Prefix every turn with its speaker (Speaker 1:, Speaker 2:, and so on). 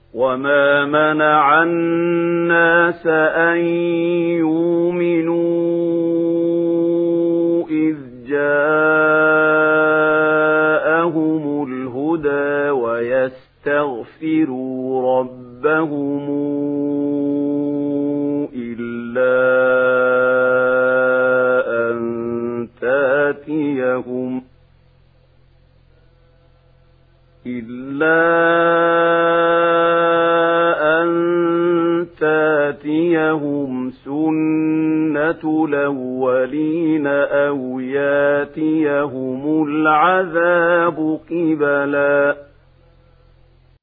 Speaker 1: وما منع الناس أن يؤمنوا إذ جاءهم الهدى ويستغفروا ربهم إلا أن تاتيهم سنة الأولين أو ياتيهم العذاب قبلا